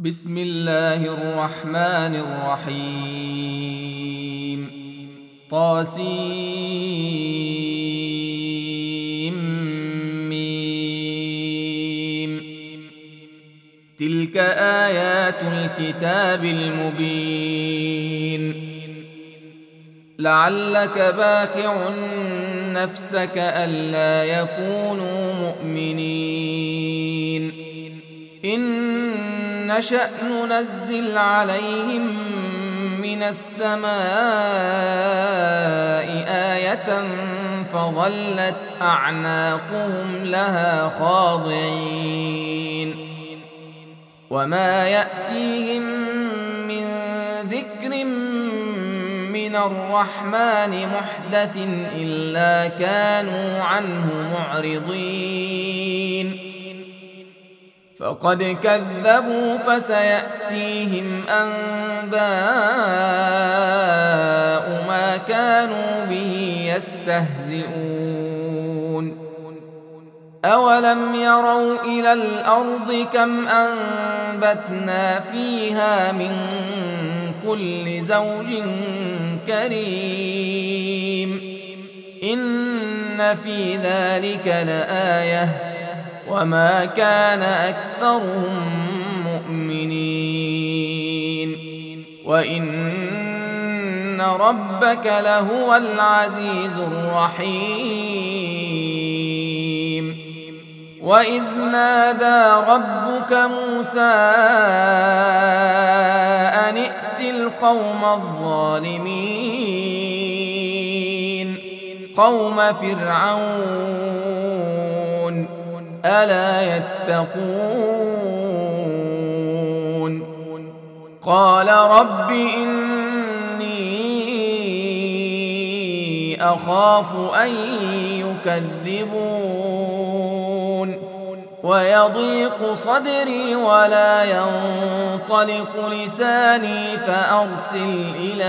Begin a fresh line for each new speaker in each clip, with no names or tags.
بسم الله الرحمن الرحيم طاسيم تلك آيات الكتاب المبين لعلك باخع نفسك ألا يكونوا مؤمنين إن نشأ ننزل عليهم من السماء آية فظلت أعناقهم لها خاضعين وما يأتيهم من ذكر من الرحمن محدث إلا كانوا عنه معرضين فقد كذبوا فسيأتيهم أنباء ما كانوا به يستهزئون أولم يروا إلى الأرض كم أنبتنا فيها من كل زوج كريم إن في ذلك لآية وما كان أكثرهم مؤمنين وإن ربك لهو العزيز الرحيم وإذ نادى ربك موسى أن ائت القوم الظالمين قوم فرعون ألا يتقون قال رب إني أخاف أن يكذبون ويضيق صدري ولا ينطلق لساني فأرسل إلى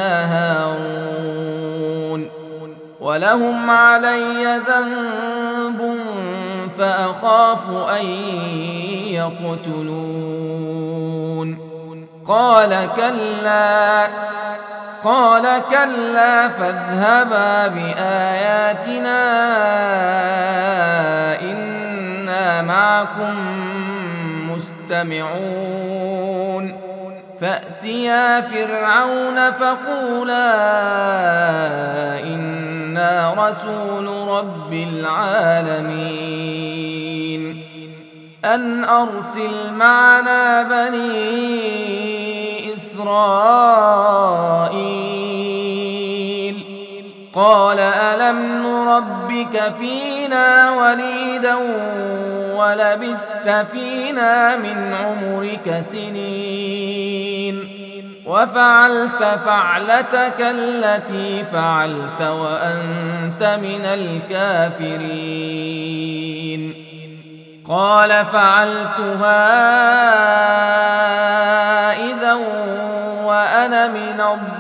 هارون ولهم علي ذنب فأخاف أن يقتلون قال كلا فاذهبا بآياتنا إنا معكم مستمعون فأتيا فرعون فقولا إنا رسول رب العالمين أن أرسل معنا بني إسرائيل قال ألم نربك فينا وليدا ولبثت فينا من عمرك سنين وفعلت فعلتك التي فعلت وأنت من الكافرين قال فعلتها إذا وأنا من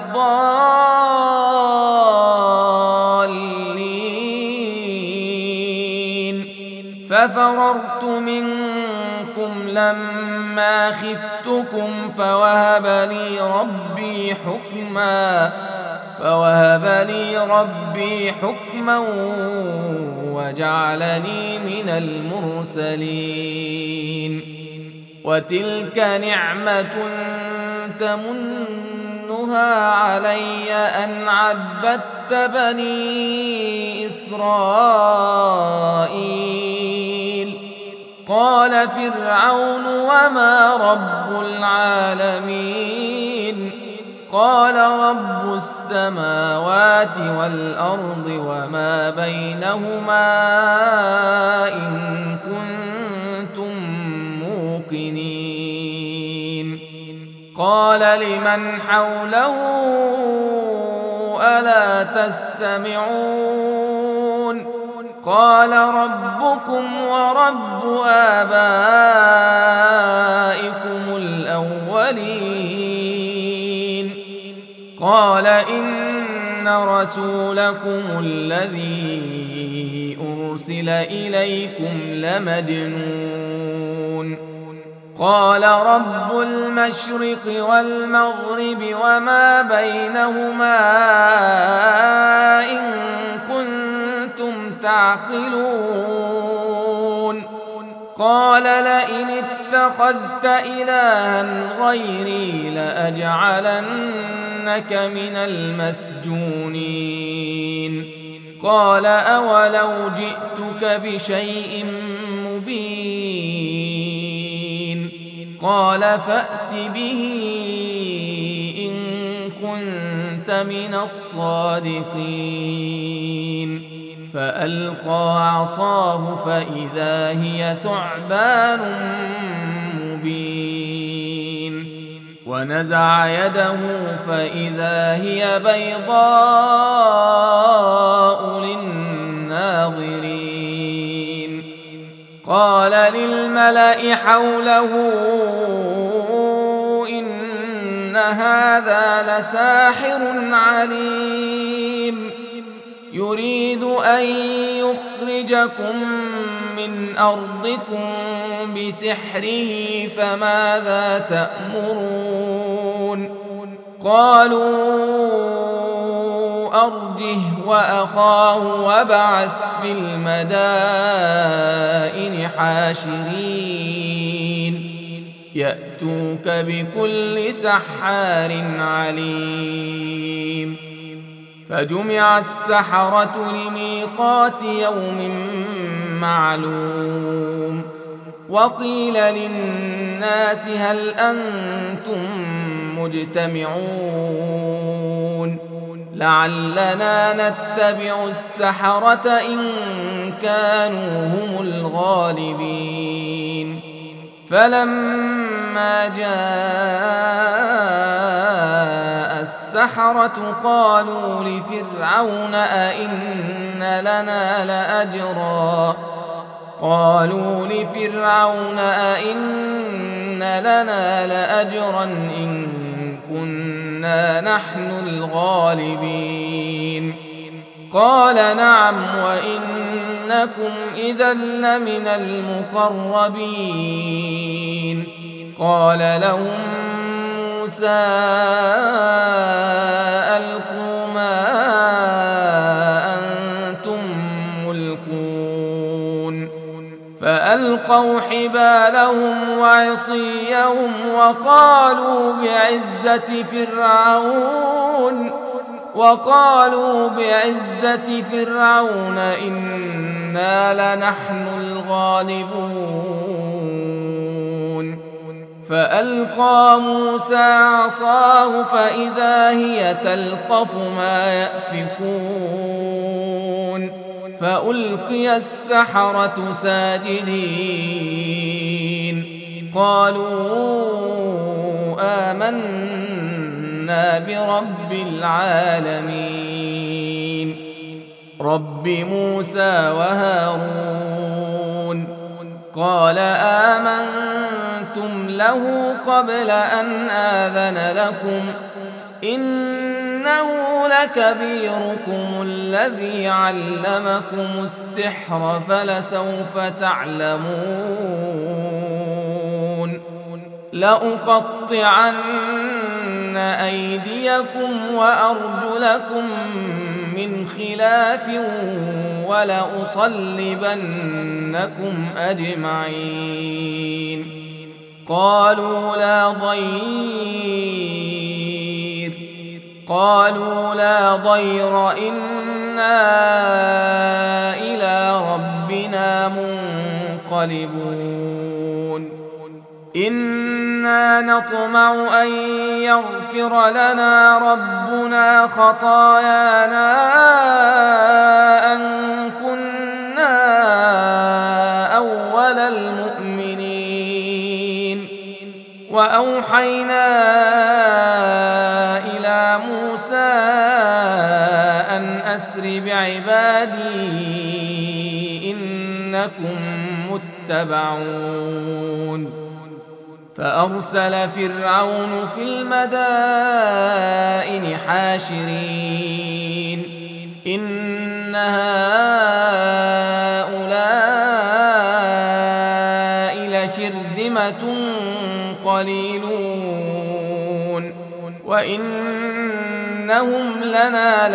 الضالين ففررت منكم لما خفتكم فوهب لي ربي حكما وجعلني من المرسلين وتلك نعمة تمنها علي أن عبدت بني إسرائيل قال فرعون وما رب العالمين قال رب السماوات والأرض وما بينهما إن كنتم موقنين قال لمن حوله ألا تستمعون قال ربكم ورب آبائكم الأولين قال إن رسولكم الذي أرسل إليكم لمجنون قال رب المشرق والمغرب وما بينهما إن كنتم تعقلون قال لئن اتخذت إلها غيري لأجعلنك من المسجونين قال أولو جئتك بشيء مبين قال فأت به إن كنت من الصادقين فألقى عصاه فإذا هي ثعبان مبين ونزع يده فإذا هي بيضاء للناظرين قال للملأ حوله إن هذا لساحر عليم يريد أن يخرجكم من أرضكم بسحره فماذا تأمرون قالوا أرجه وأخاه وابعث في المدائن حاشرين يأتوك بكل سحار عليم فجمع السحرة لميقات يوم معلوم وقيل للناس هل أنتم مجتمعون لعلنا نتبع السحرة إن كانوا هم الغالبين فلما جاء السحرة قالوا لفرعون أئن لنا لأجرا إن كنا نحن الغالبين قال نعم وإنكم إذا لمن المقربين قال لهم موسى ألقوا ما أنتم ملقون فألقوا حبالهم وعصيهم وقالوا بعزة فرعون إنا لنحن الغالبون فألقى موسى عصاه فإذا هي تلقف ما يأفكون فألقي السحرة ساجدين قالوا آمنا برب العالمين رب موسى وهارون قال آمنتم له قبل أن آذن لكم إنه لكبيركم الذي علمكم السحر فلسوف تعلمون لأقطعن أيديكم وأرجلكم من خلاف ولأصلبنكم أجمعين قالوا لا ضير إنا إلى ربنا منقلبون إنا نطمع أن يغفر لنا ربنا خطايانا أن كنا أول المؤمنين وأوحينا إلى موسى أن أسر بعبادي إنكم متبعون فأرسل فرعون في المدائن حاشرين إن هؤلاء لشرذمة قليلون وإنهم لنا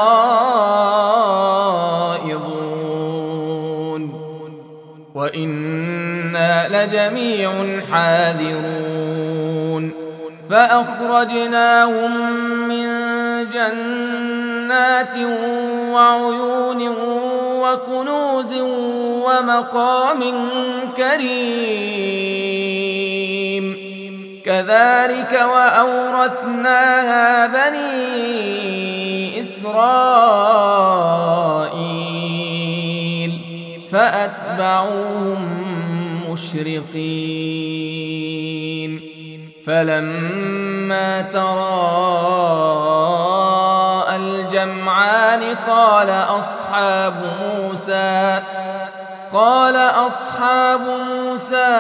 لغائظون وإنا لجميع حاذرون فأخرجناهم من جنات وعيون وكنوز ومقام كريم كذلك وأورثناها بني إسرائيل فأتبعوهم مشرقين فلما تراءى الجمعان قال أصحاب موسى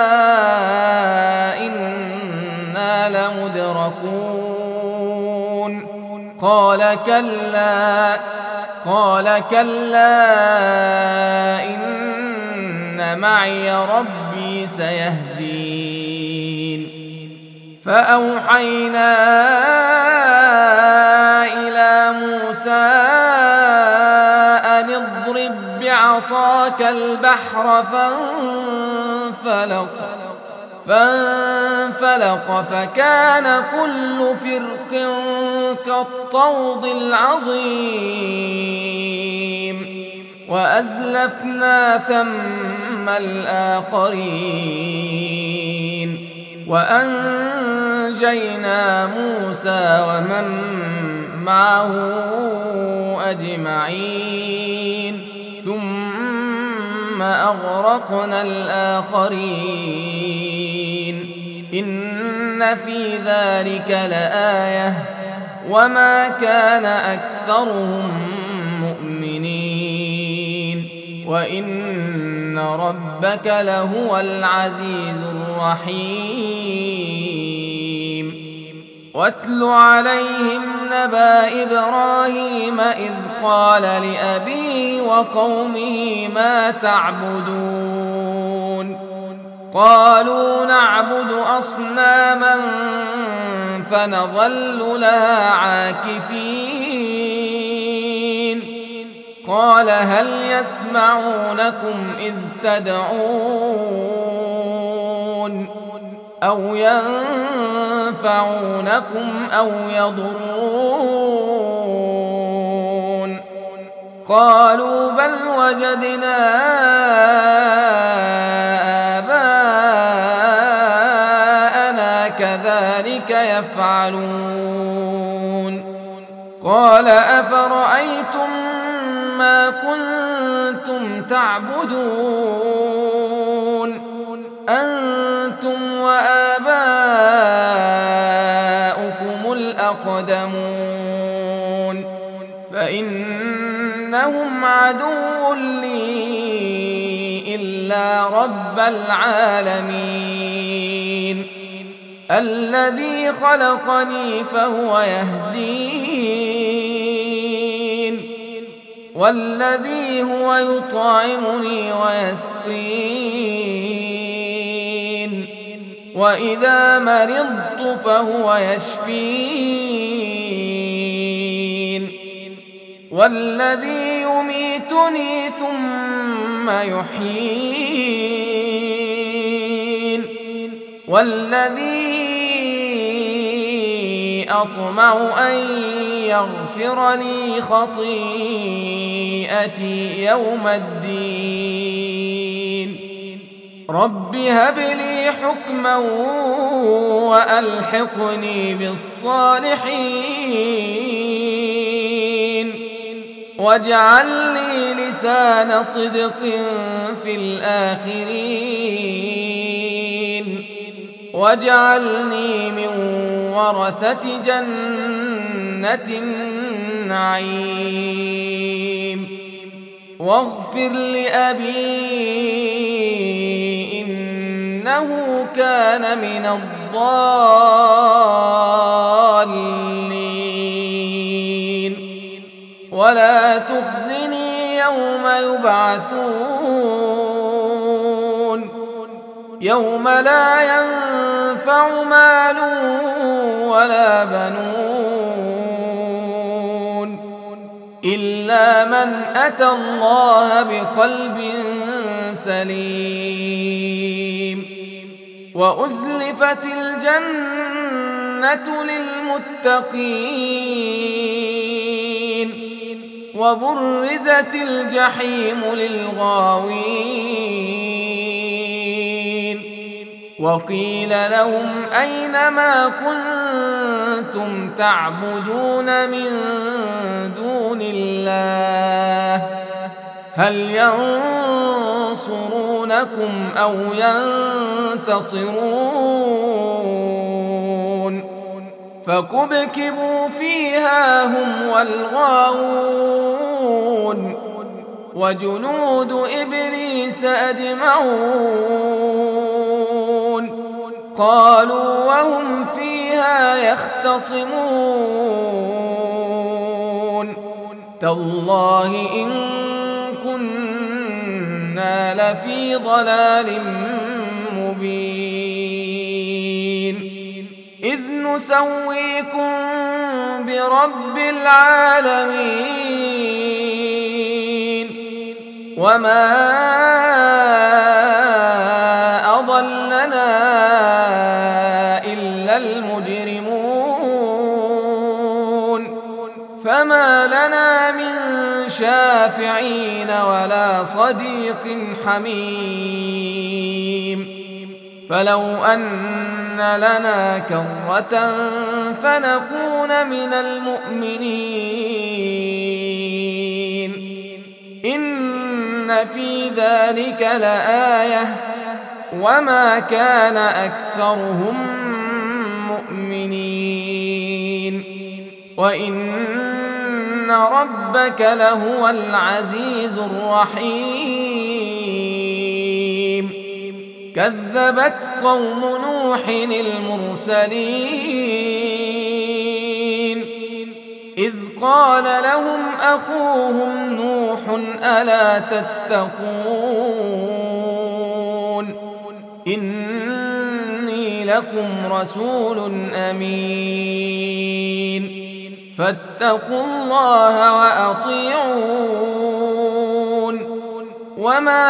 إنا لمدركون قال كلا إن معي ربي سيهدين فأوحينا إلى موسى أن اضرب بعصاك البحر فانفلق فكان كل فرق كالطود العظيم وأزلفنا ثم الآخرين وأنجينا موسى ومن معه أجمعين ثم أغرقنا الآخرين إن في ذلك لآية وما كان أكثرهم مؤمنين وإن ربك لهو العزيز الرحيم واتل عليهم نبأ إبراهيم إذ قال لأبيه وقومه ما تعبدون قالوا نعبد أصناما فنظل لها عاكفين قال هل يسمعونكم إذ تدعون أو ينفعونكم أو يضرون قالوا بل وجدنا آباءنا كذلك يفعلون قال أفرأيتم ما كنتم تعبدون أنتم وآباؤكم الأقدمون فإنهم عدو لي إلا رب العالمين الذي خلقني فهو يهدين والذي هو يطعمني ويسقين وإذا مرضت فهو يشفين والذي يميتني ثم يحيين والذي أطمع أن يغفر لي خطيئتي يوم الدين رب هب لي حكما وألحقني بالصالحين واجعل لي لسان صدق في الآخرين واجعلني من ورثة جنة النعيم واغفر لأبي إنه كان من الضالين ولا تخزني يوم يبعثون يوم لا ينفع ينفع مال ولا بنون إلا من أتى الله بقلب سليم وأزلفت الجنة للمتقين وبرزت الجحيم للغاوين وقيل لهم أين ما كنتم تعبدون من دون الله هل ينصرونكم أو ينتصرون فكبكبوا فيها هم والغاوون وجنود إبليس أجمعون قالوا وهم فيها يختصمون تالله إن كنا لفي ضلال مبين إذ نسويكم برب العالمين وما أضلنا إلا المجرمون فما لنا من شافعين ولا صديق حميم فلو أن لنا كرة فنكون من المؤمنين إن في ذلك لآية وما كان أكثرهم مؤمنين وإن ربك لهو العزيز الرحيم كذبت قوم نوح المرسلين إذ قال لهم أخوهم نوح ألا تتقون إني لكم رسول أمين فاتقوا الله وأطيعون وما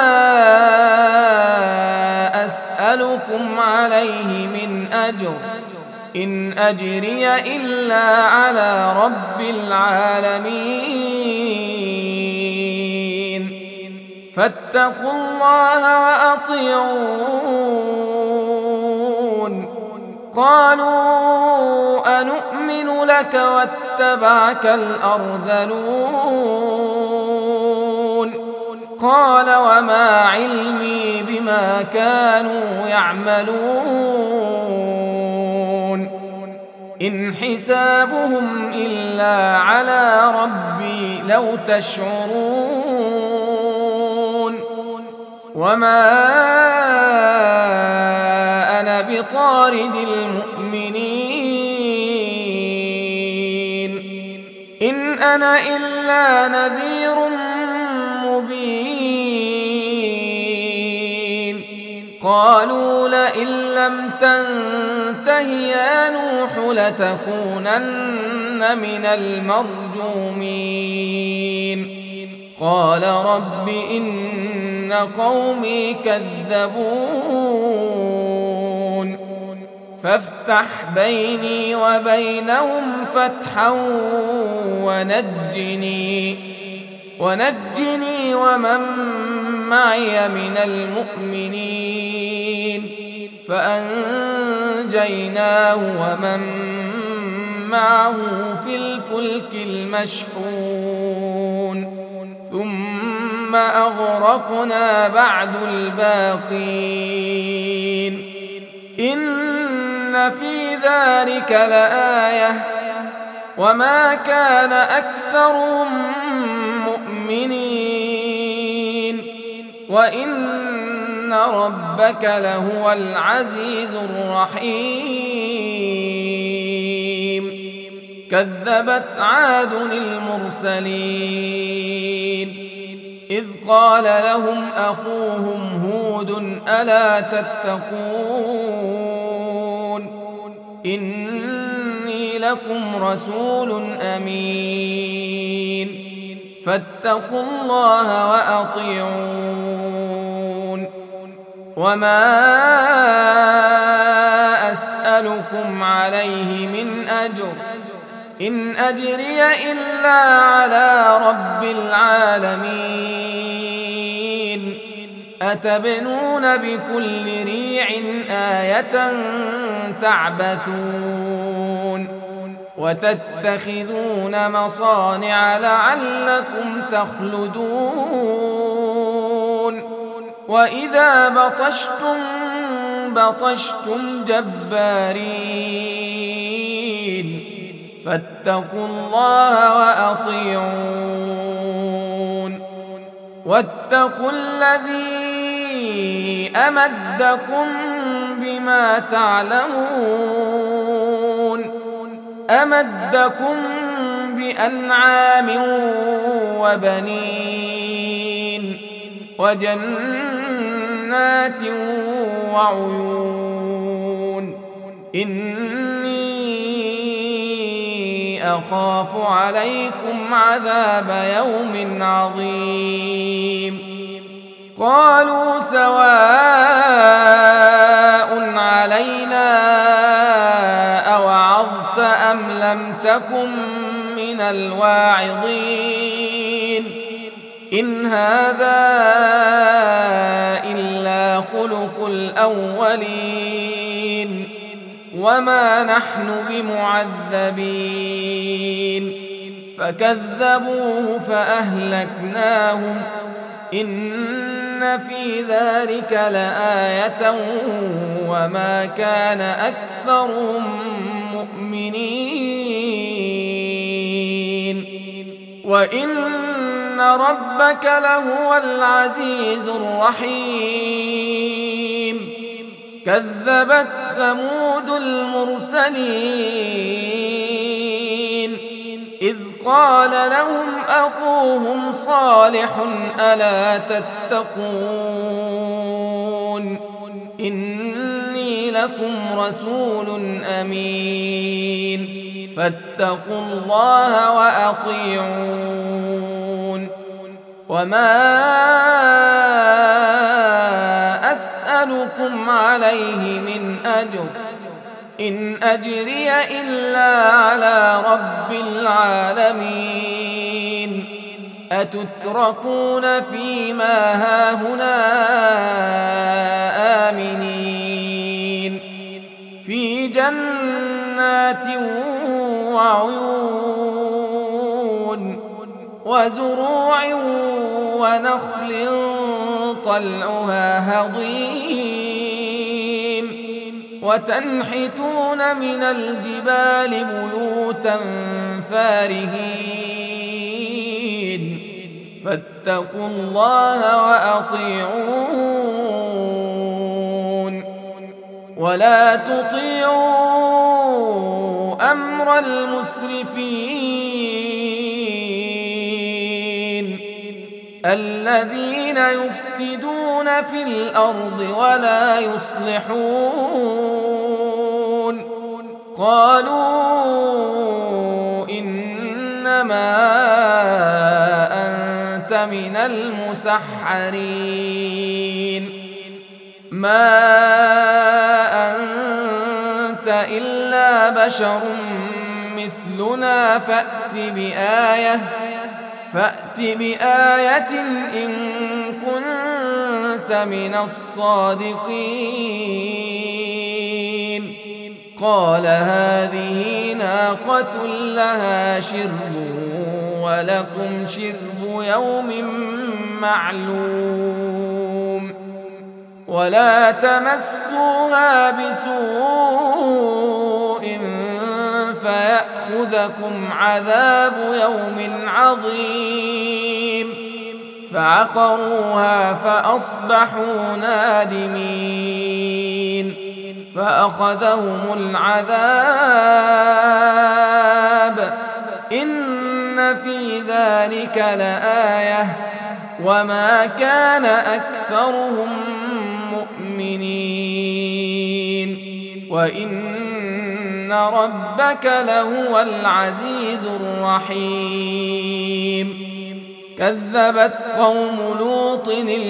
أسألكم عليه من أجر إن أجري إلا على رب العالمين فاتقوا الله وأطيعون قالوا أنؤمن لك واتبعك الأرذلون قال وما علمي بما كانوا يعملون إن حسابهم إلا على ربي لو تشعرون وما أنا بطارد المؤمنين إن أنا إلا نذير مبين قالوا لئن لم تنته يا نوح لتكونن من المرجومين قال رب إن قومي كذبون فافتح بيني وبينهم فتحا ونجني ومن معي من المؤمنين فأنجيناه ومن معه في الفلك المشحون ثم أغرقنا بعد الباقين إن في ذلك لآية وما كان أكثرهم مؤمنين وإن ربك لهو العزيز الرحيم كذبت عاد المرسلين إذ قال لهم أخوهم هود ألا تتقون إني لكم رسول أمين فاتقوا الله وأطيعون وما أسألكم عليه من أجر إن أجري إلا على رب العالمين أتبنون بكل ريع آية تعبثون وتتخذون مصانع لعلكم تخلدون وإذا بطشتم جبارين فاتقوا الله وأطيعون واتقوا الذي أمدكم بما تعلمون أمدكم بأنعام وبنين وجنات وعيون إني أخاف عليكم عذاب يوم عظيم قالوا سواء علينا أوعظت أم لم تكن من الواعظين إن هذا إلا خلق الأولين وما نحن بمعذبين فكذبوه فأهلكناهم إن في ذلك لآية وما كان أكثرهم مؤمنين وإن ربك لهو العزيز الرحيم كذبت ثمود المرسلين إذ قال لهم أخوهم صالح ألا تتقون إني لكم رسول أمين فاتقوا الله وأطيعون وما أسألكم عليه من أجر إن أجري إلا على رب العالمين أتتركون فيما هاهنا آمنين في جنات وعيون وزروع ونخل طلعها هضيم وتنحتون من الجبال بيوتا فارهين فاتقوا الله وأطيعون ولا تطيعوا أمر المسرفين الذين يفسدون في الأرض ولا يصلحون قالوا إنما أنت من المسحرين ما أنت إلا بشر مثلنا فأت بآية إن كنت من الصادقين قال هذه ناقة لها شرب ولكم شرب يوم معلوم ولا تمسوها بسوء فيأخذكم عذاب يوم عظيم فعقروها فأصبحوا نادمين فأخذهم العذاب إن في ذلك لآية وما كان أكثرهم مؤمنين وإن ربك لهو العزيز الرحيم كذبت قوم لوط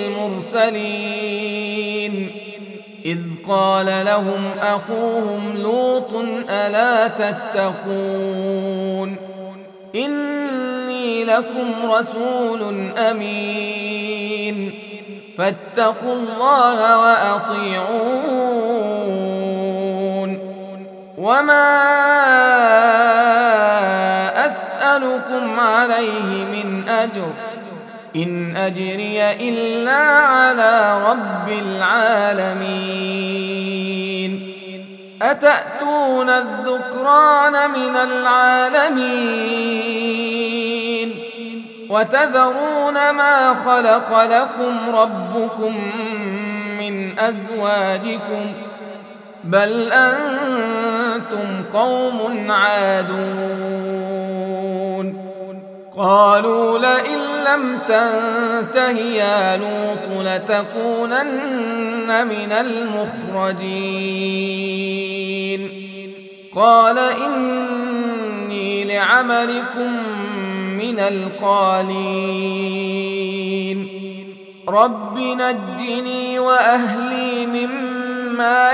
المرسلين إذ قال لهم أخوهم لوط ألا تتقون إني لكم رسول أمين فاتقوا الله وأطيعون وما أسألكم عليه من أجر إن أجري إلا على رب العالمين أتأتون الذكران من العالمين وتذرون ما خلق لكم ربكم من أزواجكم بل أنتم قوم عادون قالوا لئن لم تنته يا لوط لتكونن من المخرجين قال إني لعملكم من القالين رب نجني وأهلي مما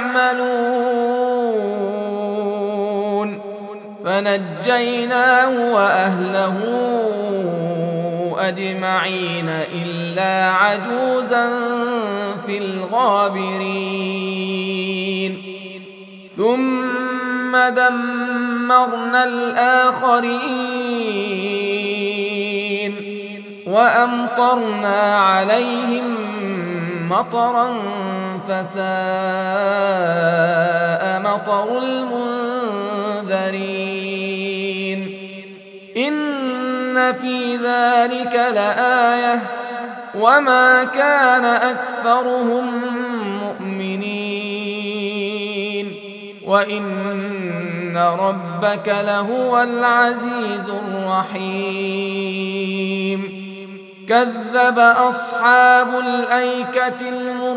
يعملون فنجيناه وأهله أجمعين إلا عجوزا في الغابرين ثم دمرنا الآخرين وأمطرنا عليهم مطرا فساء مطر المنذرين إن في ذلك لآية وما كان أكثرهم مؤمنين وإن ربك لهو العزيز الرحيم كذب أصحاب الأيكة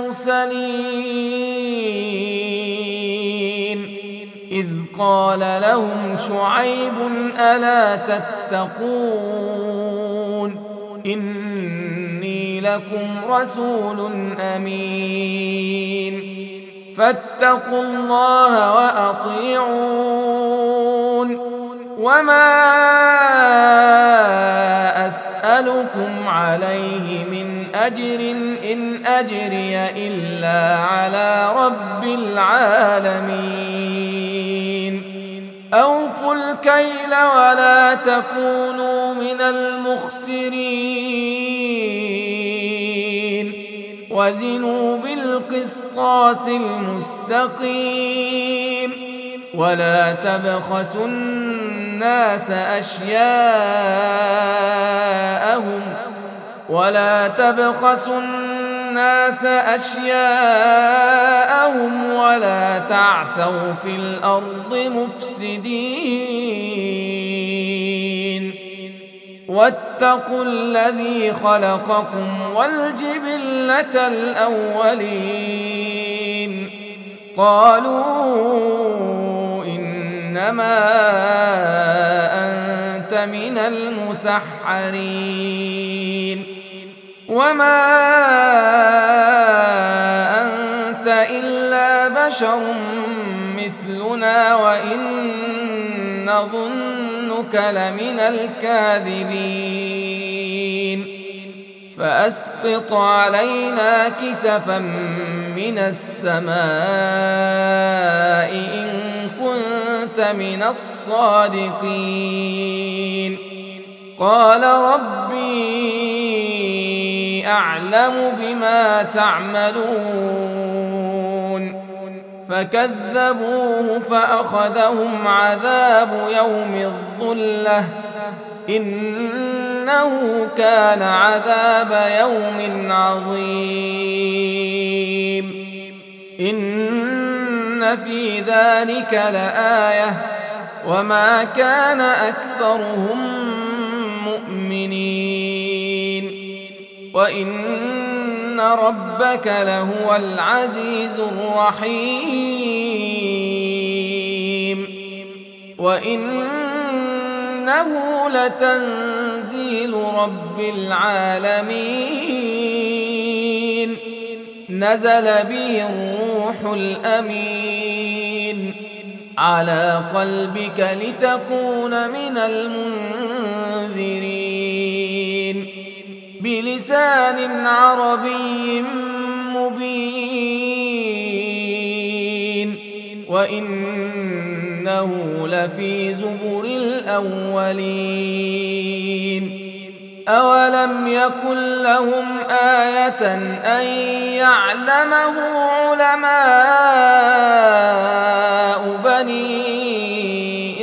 المرسلين إذ قال لهم شعيب ألا تتقون إني لكم رسول أمين فاتقوا الله وأطيعون وما أسألكم عليه من أجر إن أجري إلا على رب العالمين أوفوا الكيل ولا تكونوا من المخسرين وزنوا بالقسطاس المستقيم ولا تبخسوا الناس أشياءهم ولا تعثوا في الأرض مفسدين واتقوا الذي خلقكم والجبلة الأولين قالوا إنما أنت من المسحرين وما أنت إلا بشر مثلنا وإن نظنك لمن الكاذبين فأسقط علينا كسفا من السماء إن كنت من الصادقين قال ربي أعلم بما تعملون فكذبوه فأخذهم عذاب يوم الظلة إنه كان عذاب يوم عظيم إن في ذلك لآية وما كان أكثرهم مؤمنين وإن ربك لهو العزيز الرحيم وإنه لتنزيل رب العالمين نزل به الروح الأمين على قلبك لتكون من المنذرين بلسان عربي مبين وإنه لفي زبر الأولين أولم يكن لهم آية أن يعلمه علماء بني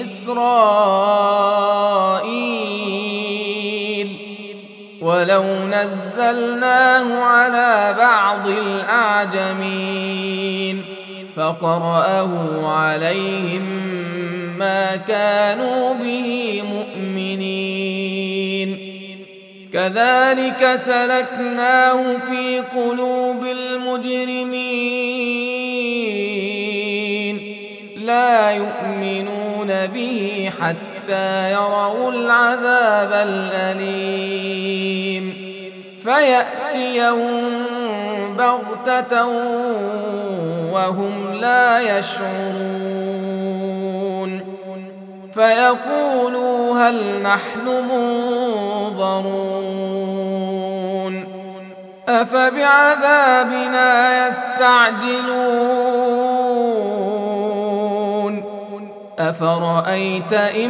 إسرائيل ولو نزلناه على بعض الأعجمين فقرأه عليهم ما كانوا به مؤمنين كذلك سلكناه في قلوب المجرمين لا يؤمنون به حتى يروا العذاب الأليم فيأتيهم بغتة وهم لا يشعرون فيقولوا هل نحن منظرون أفبعذابنا يستعجلون أفرأيت إن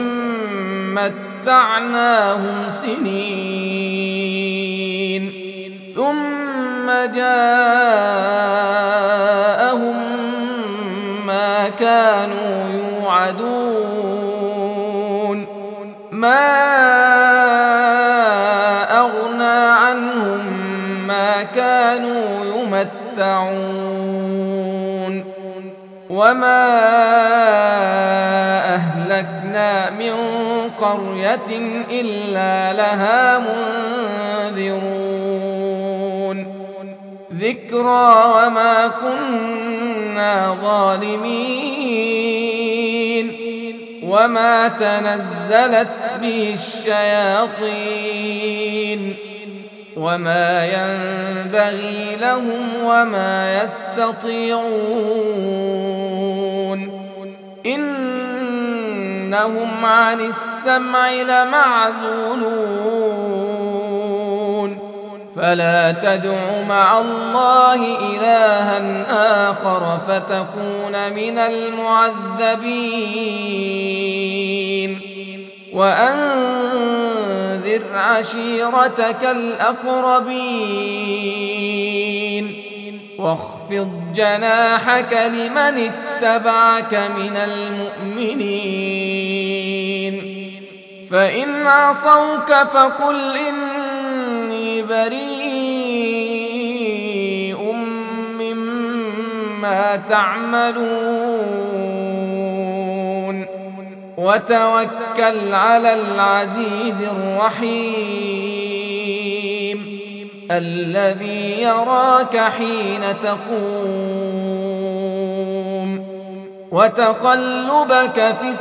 متعناهم سنين ثم جاءهم ما كانوا يوعدون ما أغنى عنهم ما كانوا يمتعون وما أهلكنا من قرية إلا لها منذرون ذكرى وما كنا ظالمين وما تنزلت به الشياطين وما ينبغي لهم وما يستطيعون إنهم عن السمع لمعزولون فلا تدع مع الله إلها آخر فتكون من المعذبين وأنذر عشيرتك الأقربين واخفض جناحك لمن اتبعك من المؤمنين فإن عصوك فقل إني بريء مما تعملون وتوكل على العزيز الرحيم الذي يراك حين تقوم وتقلبك في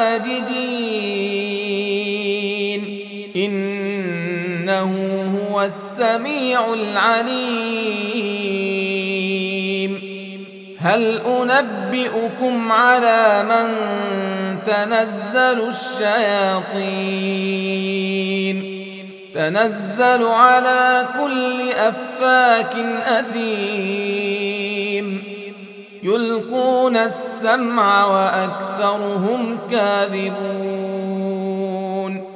الساجدين إنه هو السميع العليم هل أنبئكم على من تنزل الشياطين تنزل على كل أفاك أثيم يلقون السمع وأكثرهم كاذبون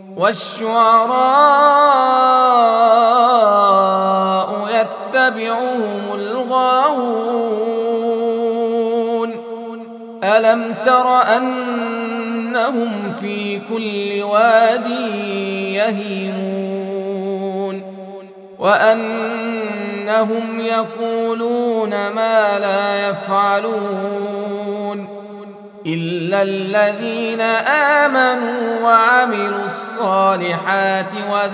والشعراء يتبعهم الغاوون ألم تر أنهم في كل واد يهيمون وأنهم يقولون ما لا يفعلون إلا الذين آمنوا وعملوا الصالحات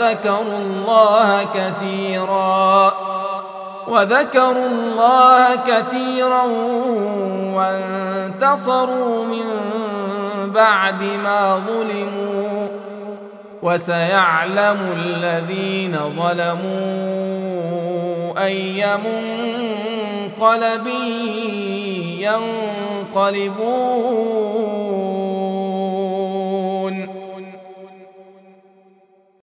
وذكروا الله كثيرا وانتصروا من بعد ما ظلموا، وسيعلم الذين ظلموا أي منقلب ينقلبون